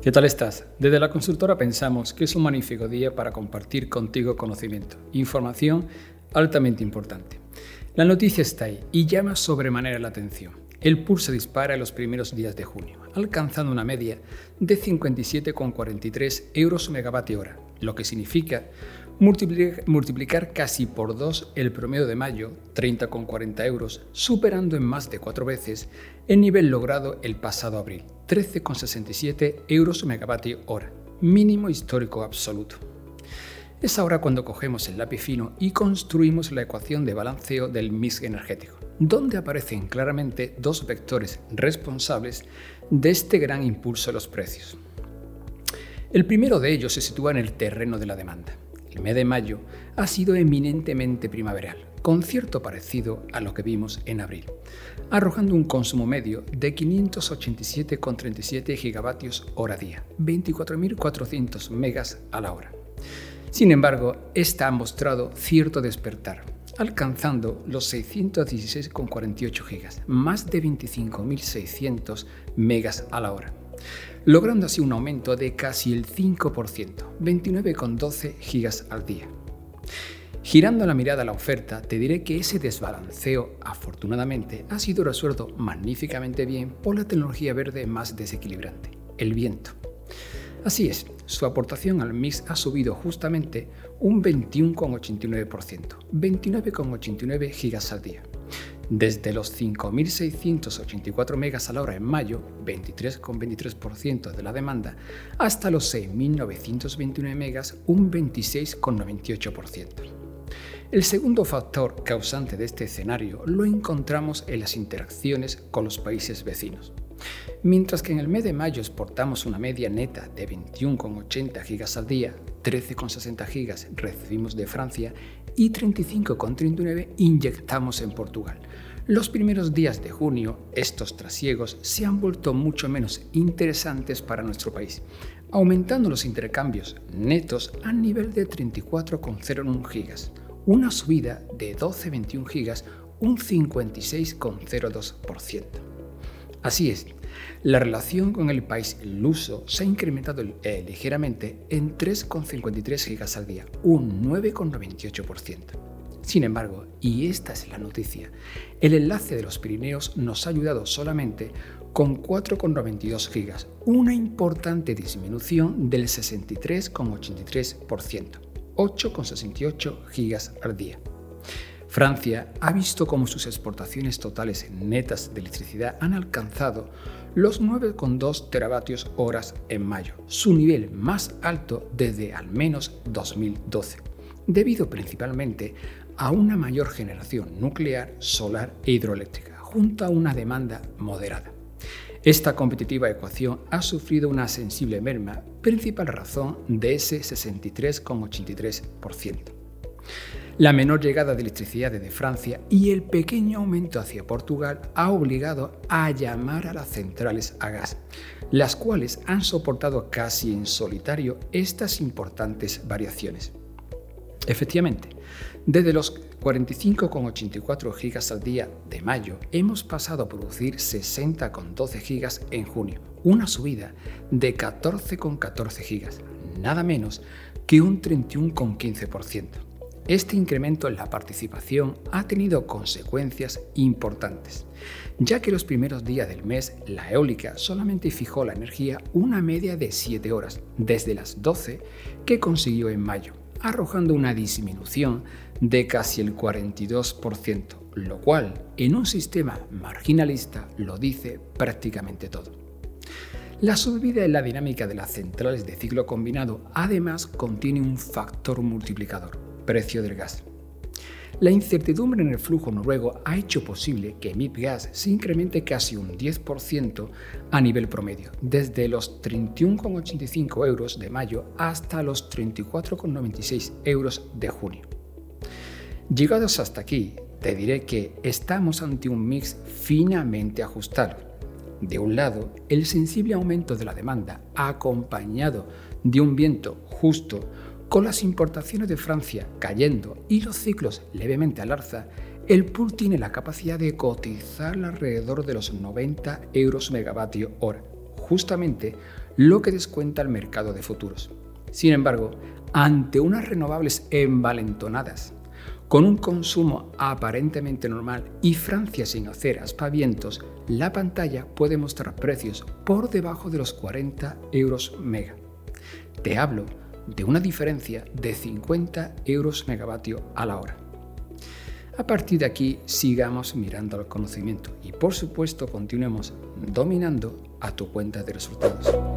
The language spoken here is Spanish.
¿Qué tal estás? Desde la consultora pensamos que es un magnífico día para compartir contigo conocimiento, información altamente importante. La noticia está ahí y llama sobremanera la atención. El pulso se dispara en los primeros días de junio, alcanzando una media de 57,43 euros megavatio hora, lo que significa multiplicar casi por 2 el promedio de mayo, 30,40 euros, superando en más de 4 veces el nivel logrado el pasado abril, 13,67 euros megavatio hora, mínimo histórico absoluto. Es ahora cuando cogemos el lápiz fino y construimos la ecuación de balanceo del mix energético, donde aparecen claramente dos vectores responsables de este gran impulso a los precios. El primero de ellos se sitúa en el terreno de la demanda. El mes de mayo ha sido eminentemente primaveral, con cierto parecido a lo que vimos en abril, arrojando un consumo medio de 587,37 gigavatios hora día, 24.400 megas a la hora. Sin embargo, esta ha mostrado cierto despertar, alcanzando los 616,48 gigas, más de 25.600 megas a la hora, logrando así un aumento de casi el 5%, 29,12 gigas al día. Girando la mirada a la oferta, te diré que ese desbalanceo, afortunadamente, ha sido resuelto magníficamente bien por la tecnología verde más desequilibrante, el viento. Así es, su aportación al mix ha subido justamente un 21,89%, 29,89 gigas al día. Desde los 5.684 megas a la hora en mayo, 23,23% de la demanda, hasta los 6.929 megas, un 26,98%. El segundo factor causante de este escenario lo encontramos en las interacciones con los países vecinos. Mientras que en el mes de mayo exportamos una media neta de 21,80 gigas al día, 13,60 gigas recibimos de Francia y 35,39 inyectamos en Portugal. Los primeros días de junio, estos trasiegos se han vuelto mucho menos interesantes para nuestro país, aumentando los intercambios netos a nivel de 34,01 gigas, una subida de 12,21 gigas, un 56,02%. Así es, la relación con el país luso se ha incrementado ligeramente en 3,53 gigas al día, un 9,98%. Sin embargo, y esta es la noticia, el enlace de los Pirineos nos ha ayudado solamente con 4,92 gigas, una importante disminución del 63,83%, 8,68 gigas al día. Francia ha visto cómo sus exportaciones totales netas de electricidad han alcanzado los 9,2 teravatios horas en mayo, su nivel más alto desde al menos 2012, debido principalmente a una mayor generación nuclear, solar e hidroeléctrica, junto a una demanda moderada. Esta competitiva ecuación ha sufrido una sensible merma, principal razón de ese 63,83%. La menor llegada de electricidad desde Francia y el pequeño aumento hacia Portugal ha obligado a llamar a las centrales a gas, las cuales han soportado casi en solitario estas importantes variaciones. Efectivamente, desde los 45,84 gigas al día de mayo hemos pasado a producir 60,12 gigas en junio, una subida de 14,14 gigas, nada menos que un 31,15%. Este incremento en la participación ha tenido consecuencias importantes, ya que los primeros días del mes la eólica solamente fijó la energía una media de 7 horas, desde las 12 que consiguió en mayo, arrojando una disminución de casi el 42%, lo cual en un sistema marginalista lo dice prácticamente todo. La subida en la dinámica de las centrales de ciclo combinado además contiene un factor multiplicador, precio del gas. La incertidumbre en el flujo noruego ha hecho posible que MIBGAS se incremente casi un 10% a nivel promedio, desde los 31,85 euros de mayo hasta los 34,96 euros de junio. Llegados hasta aquí, te diré que estamos ante un mix finamente ajustado. De un lado, el sensible aumento de la demanda, acompañado de un viento justo, con las importaciones de Francia cayendo y los ciclos levemente al alza, el pool tiene la capacidad de cotizar alrededor de los 90 euros megavatio hora, justamente lo que descuenta el mercado de futuros. Sin embargo, ante unas renovables envalentonadas, con un consumo aparentemente normal y Francia sin hacer aspavientos, la pantalla puede mostrar precios por debajo de los 40 euros mega. Te hablo de una diferencia de 50 euros megavatio a la hora. A partir de aquí, sigamos mirando al conocimiento y, por supuesto, continuemos dominando a tu cuenta de resultados.